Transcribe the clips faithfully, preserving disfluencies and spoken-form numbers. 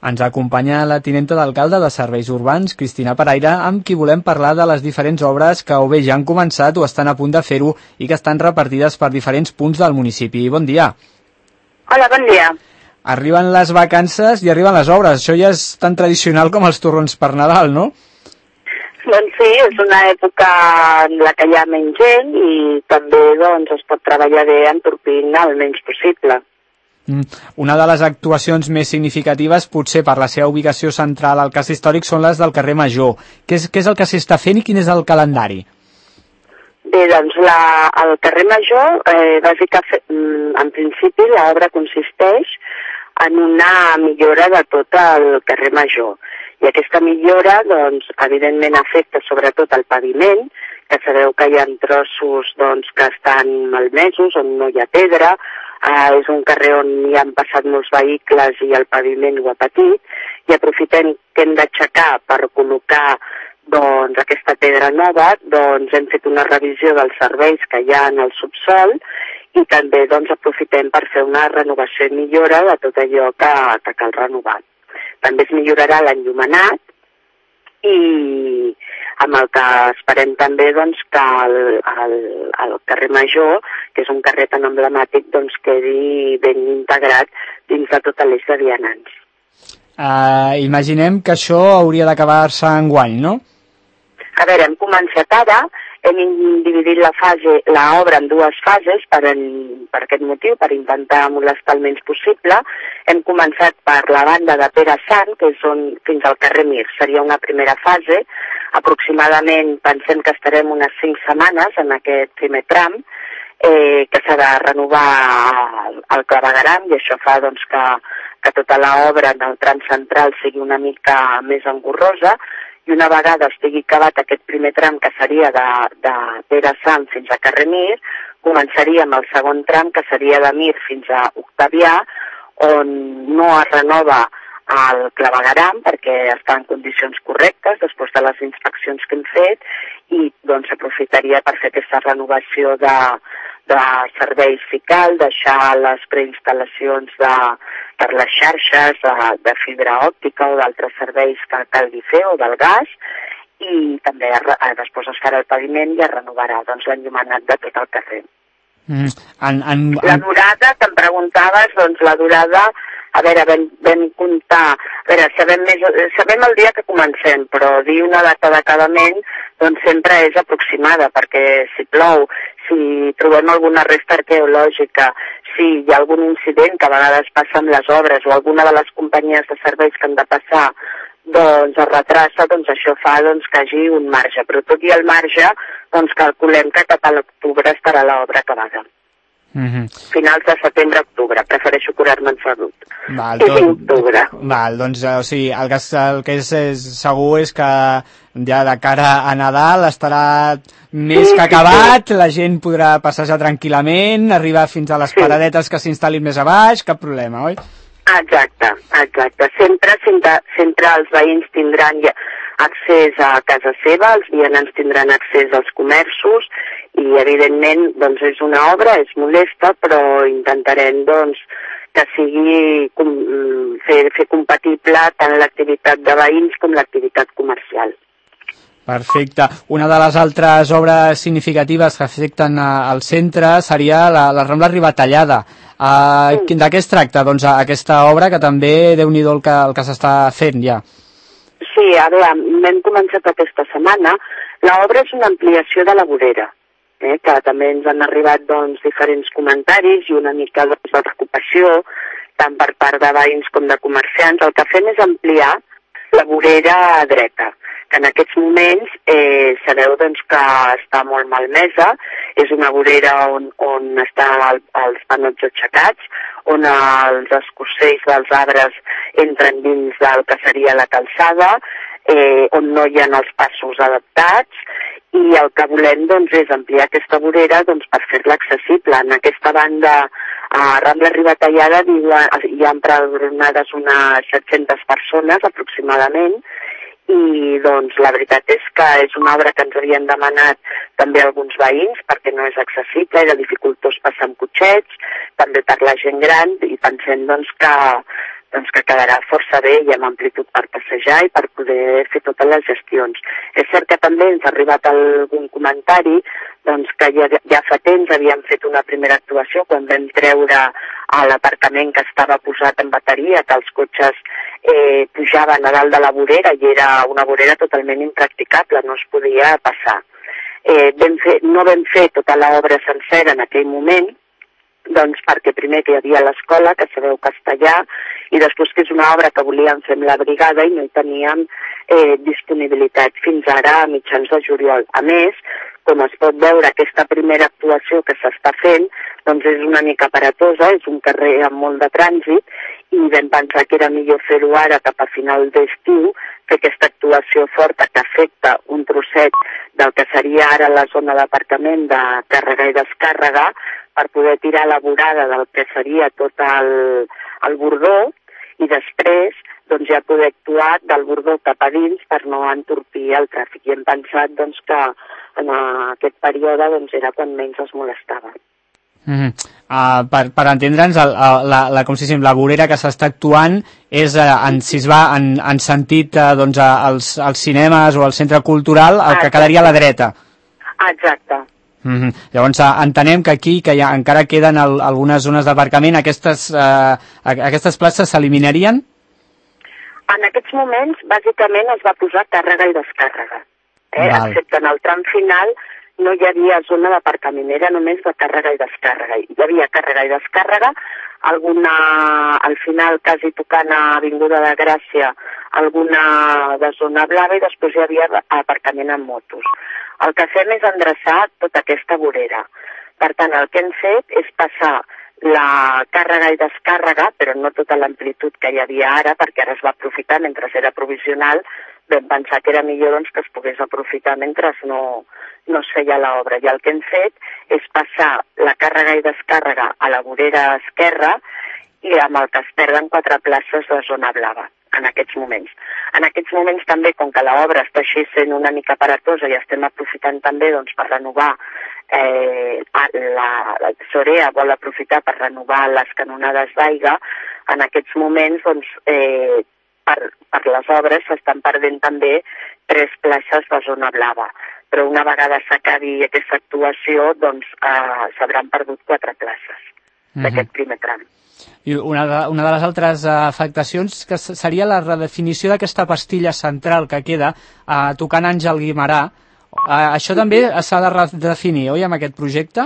Ens acompanya la tinenta d'alcalde de Serveis Urbans, Cristina Paraire, amb qui volem parlar de les diferents obres que o bé ja han començat o estan a punt de fer-ho i que estan repartides per diferents punts del municipi. Bon dia. Hola, bon dia. Arriben les vacances i arriben les obres. Això ja és tan tradicional com els torrons per Nadal, no? Doncs sí, és una època en la que hi ha menys gent i també doncs, es pot treballar bé entorpint el menys possible. Una de les actuacions més significatives, potser per la seva ubicació central al cas històric, són les del carrer Major. Què és, què és el que s'està fent i quin és el calendari? Bé, doncs la, el carrer Major, eh, bàsicament, en principi l'obra consisteix en una millora de tot el carrer Major. I aquesta millora, doncs, evidentment afecta sobretot el paviment, que sabeu que hi ha trossos doncs, que estan malmesos, on no hi ha pedra, eh, és un carrer on hi han passat molts vehicles i el paviment ho ha patit, i aprofitem que hem d'aixecar per col·locar doncs, aquesta pedra nova, doncs hem fet una revisió dels serveis que hi ha en el subsol i també doncs, aprofitem per fer una renovació i millora de tot allò que, que cal renovar. També es millorarà l'enllumenat i amb el que esperem també doncs, que el, el, el carrer Major, que és un carrer tan emblemàtic, doncs, quedi ben integrat dins de tota l'eix de vianants. Uh, imaginem que això hauria d'acabar-se enguany, no? A veure, hem començat ara, hem dividit la fase, l'obra en dues fases per, en, per aquest motiu, per intentar molestar el menys possible. Hem començat per la banda de Pere Sant, que és on, fins al carrer Mir. Seria una primera fase. Aproximadament pensem que estarem unes cinc setmanes en aquest primer tram, eh, que s'ha de renovar el, el clavegueram, i això fa doncs, que, que tota l'obra en el tram central sigui una mica més engorrosa, i una vegada estigui acabat aquest primer tram, que seria de, de Pere Sant fins a carrer Mir, començaríem el segon tram, que seria de Mir fins a Octavià, on no es renova el clavegueram perquè està en condicions correctes després de les inspeccions que hem fet, i doncs aprofitaria per fer aquesta renovació de, de serveis fical, deixar les preinstal·lacions de, per les xarxes de, de fibra òptica o d'altres serveis que calgui fer, o del gas, i també eh, després es farà el paviment i es renovarà doncs, l'enllumenat de tot el carrer. Mm, en, en, en... La durada, te'm preguntaves, doncs la durada, a veure, vam, vam comptar, a veure, sabem, més, sabem el dia que comencem, però dir una data d'acabament doncs sempre és aproximada, perquè si plou, si trobem alguna resta arqueològica, si hi ha algun incident que a vegades passa amb les obres o alguna de les companyies de serveis que han de passar doncs es retrassa, doncs això fa doncs, que hi hagi un marge, però tot i el marge doncs calculem que cap a l'octubre estarà l'obra acabada. Mm-hmm. Finals de setembre-octubre, prefereixo curar-me en salut. Val, és tot... octubre. Val, doncs o sigui, el que, el que és, és segur és que ja de cara a Nadal estarà més sí, que acabat, sí. La gent podrà passejar tranquil·lament, arribar fins a les sí. paradetes que s'instal·lin més a baix, cap problema, oi? Exacte, exacte. Sempre, sempre, sempre els veïns tindran accés a casa seva, els vianants tindran accés als comerços i, evidentment, doncs és una obra, és molesta, però intentarem, doncs, que sigui fer, fer compatible tant l'activitat de veïns com l'activitat comercial. Perfecte. Una de les altres obres significatives que afecten al centre seria la, la Rambla Ribatallada. Uh, mm. De què es tracta, doncs, aquesta obra, que també, Déu-n'hi-do el que, el que s'està fent ja? Sí, a veure, hem començat aquesta setmana. L'obra és una ampliació de la vorera, eh, que també ens han arribat doncs, diferents comentaris i una mica doncs, de preocupació, tant per part de veïns com de comerciants. El que fem és ampliar la vorera dreta, que en aquests moments eh, sabeu doncs, que està molt malmesa, és una vorera on, on estan el, els panots aixecats, on els escorcells dels arbres entren dins del que seria la calçada, eh, on no hi ha els passos adaptats, i el que volem doncs, és ampliar aquesta vorera doncs, per fer-la accessible. En aquesta banda, a Rambla Ribatallada, hi ha empadronades unes set-centes persones aproximadament, i doncs la veritat és que és una obra que ens havien demanat també alguns veïns perquè no és accessible, era dificultós passar amb cotxets, també per la gent gran, i pensem doncs que doncs que quedarà força bé i amb amplitud per passejar i per poder fer totes les gestions. És cert que també ens ha arribat algun comentari doncs, que ja, ja fa temps havíem fet una primera actuació quan vam treure a l'aparcament que estava posat en bateria, que els cotxes eh, pujaven a dalt de la vorera i era una vorera totalment impracticable, no es podia passar. Eh, vam fer, no vam fer tota l'obra sencera en aquell moment, doncs perquè primer que hi havia l'escola, que sabeu castellà, i després que és una obra que volíem fer amb la brigada i no hi teníem eh, disponibilitat fins ara a mitjans de juliol. A més, com es pot veure, aquesta primera actuació que s'està fent doncs és una mica aparatosa, és un carrer amb molt de trànsit i vam pensar que era millor fer-ho ara cap a final d'estiu, fer aquesta actuació forta que afecta un trosset del que seria ara la zona d'aparcament de càrrega i descàrrega per poder tirar la vorada del que seria tot el, el bordó i després doncs, ja poder actuar del bordó cap a dins per no entorpir el tràfic. I hem pensat doncs, que en aquest període doncs, era quan menys es molestava. Mm -hmm. uh, per, per entendre'ns, el, el, la, la, com si diguem, la vorera que s'està actuant és, uh, en, si es va en, en sentit uh, doncs, als, als cinemes o al centre cultural, el que quedaria a la dreta. Exacte. Mm -hmm. Llavors uh, entenem que aquí que ja encara queden el, algunes zones d'aparcament, aquestes, uh, aquestes places s'eliminarien? En aquests moments, bàsicament, es va posar càrrega i descàrrega. Eh? Excepte en el tram final no hi havia zona d'aparcament, era només de càrrega i descàrrega. Hi havia càrrega i descàrrega, alguna, al final, quasi tocant a Avinguda de Gràcia, alguna de zona blava i després hi havia aparcament amb motos. El que fem és endreçar tota aquesta vorera. Per tant, el que hem fet és passar la càrrega i descàrrega, però no tota l'amplitud que hi havia ara, perquè ara es va aprofitar mentre era provisional, vam pensar que era millor doncs, que es pogués aprofitar mentre no, no es feia l'obra. I el que hem fet és passar la càrrega i descàrrega a la vorera esquerra i amb el que es perden quatre places de zona blava en aquests moments. En aquests moments també, com que l'obra està així sent una mica aparatosa i estem aprofitant també doncs, per renovar eh, la, la Sorea vol aprofitar per renovar les canonades d'aigua, en aquests moments doncs, eh, per, per les obres s'estan perdent també tres places de zona blava. Però una vegada s'acabi aquesta actuació doncs eh, s'hauran perdut quatre places d'aquest primer tram. I una de, una de les altres afectacions que seria la redefinició d'aquesta pastilla central que queda eh, tocant Àngel Guimerà. Eh, això també s'ha de redefinir, oi, amb aquest projecte?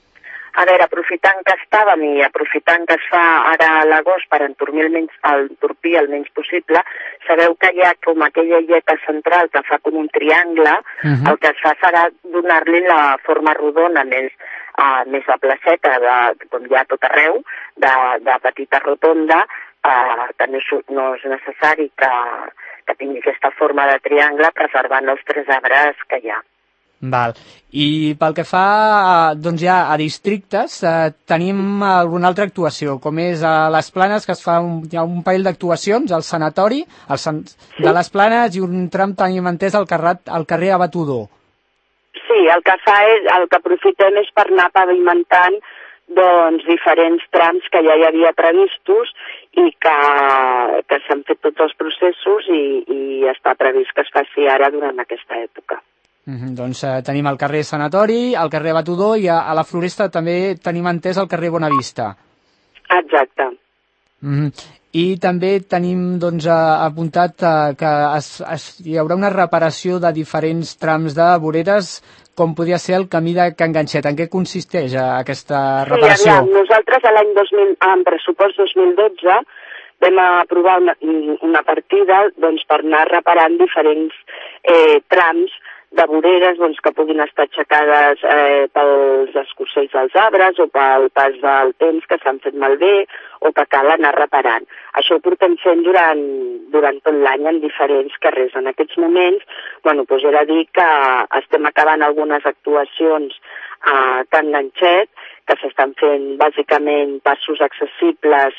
A veure, aprofitant que estàvem i aprofitant que es fa ara a l'agost per entorpir el, menys, entorpir el menys possible, sabeu que hi ha com aquella illeta central que fa com un triangle, uh -huh. El que es fa serà donar-li la forma rodona més, uh, més de placeta, de, com hi ha a tot arreu, de, de petita rotonda, uh, que no és, no és necessari que, que tingui aquesta forma de triangle preservant els tres arbres que hi ha. Val. I pel que fa doncs ja a districtes, eh, tenim alguna altra actuació, com és a les Planes, que es fa un, hi ha un parell d'actuacions, al sanatori el san, sí. de les Planes i un tram, tenim entès, al carrer, al carrer Abatudor. Sí, el que fa és, el que aprofitem és per anar pavimentant doncs, diferents trams que ja hi havia previstos i que, que s'han fet tots els processos i, i està previst que es faci ara durant aquesta època. Mm-hmm, doncs eh, tenim el carrer Sanatori, el carrer Batudor i a, a la Floresta també tenim entès el carrer Bonavista. Exacte. Mm-hmm. I també tenim doncs, apuntat eh, que es, es, hi haurà una reparació de diferents trams de voreres, com podria ser el camí de Can Ganxet. En què consisteix eh, aquesta reparació? Sí, aviam, nosaltres l'any dos mil, en pressupost dos mil dotze vam aprovar una, una partida doncs, per anar reparant diferents eh, trams de voreres doncs, que puguin estar aixecades eh, pels escorcells dels arbres o pel pas del temps que s'han fet malbé o que cal anar reparant. Això ho portem fent durant, durant tot l'any en diferents carrers. En aquests moments, bueno, doncs era dir que estem acabant algunes actuacions a Can Ganxet, que s'estan fent bàsicament passos accessibles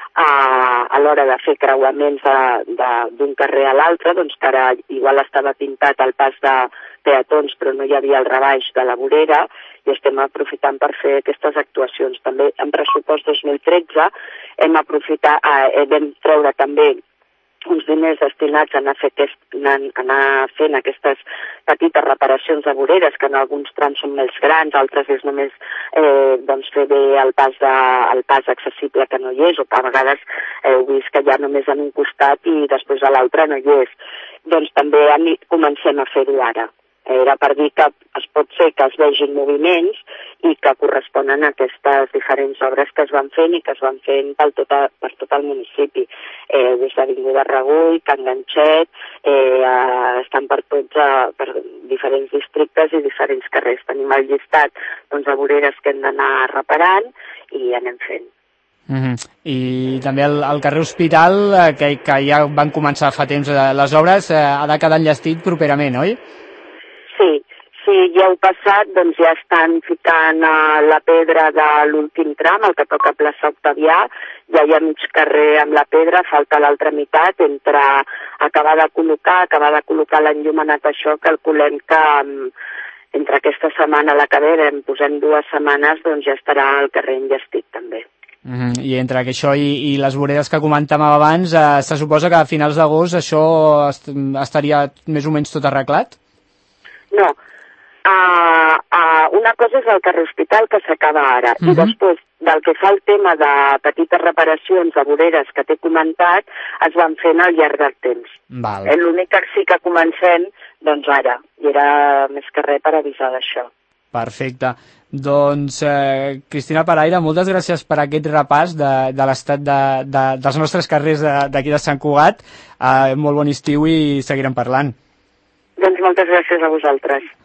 a, a l'hora de fer creuaments d'un carrer a l'altre, doncs que ara igual estava pintat el pas de peatons, però no hi havia el rebaix de la vorera, i estem aprofitant per fer aquestes actuacions. També en pressupost dos mil tretze hem aprofitat, eh, vam treure també uns diners destinats a anar, a fer aquest, a anar fent aquestes petites reparacions de voreres, que en alguns trams són més grans, altres és només eh, doncs fer bé el pas, de, el pas accessible que no hi és, o que a vegades heu vist que ja només en un costat i després a l'altre no hi és. Doncs també comencem a fer-ho ara. Era per dir que es pot ser que es vegin moviments i que corresponen a aquestes diferents obres que es van fent i que es van fent per tot, a, per tot el municipi. Eh, des d'Avinguda Regull, Can Ganxet, eh, estan per tots, eh, per diferents districtes i diferents carrers. Tenim el llistat doncs, de voreres que hem d'anar reparant i anem fent. Mm-hmm. I també el, el carrer Hospital, eh, que, que ja van començar fa temps eh, les obres, eh, ha de quedar enllestit properament, oi? Sí, sí, ja heu passat, doncs ja estan ficant uh, la pedra de l'últim tram, el que toca plaça Octavià, ja hi ha mig carrer amb la pedra, falta l'altra meitat, entre acabar de col·locar, acabar de col·locar l'enllumenat, això calculem que um, entre aquesta setmana a la que ve, en posem dues setmanes, doncs ja estarà el carrer enllestit també. Mm-hmm. I entre això i, i les voreres que comentàvem abans, eh, se suposa que a finals d'agost això est estaria més o menys tot arreglat? No, uh, uh, una cosa és el carrer Hospital que s'acaba ara, uh-huh. I després del que fa el tema de petites reparacions de voreres que t'he comentat, es van fent al llarg del temps. Val. Eh, l'únic que sí que comencem, doncs ara, i era més que res per avisar d'això. Perfecte. Doncs, eh, Cristina Paraire, moltes gràcies per aquest repàs de, de l'estat de, de, dels nostres carrers d'aquí de, de Sant Cugat. Eh, molt bon estiu i seguirem parlant. Doncs moltes gràcies a vosaltres.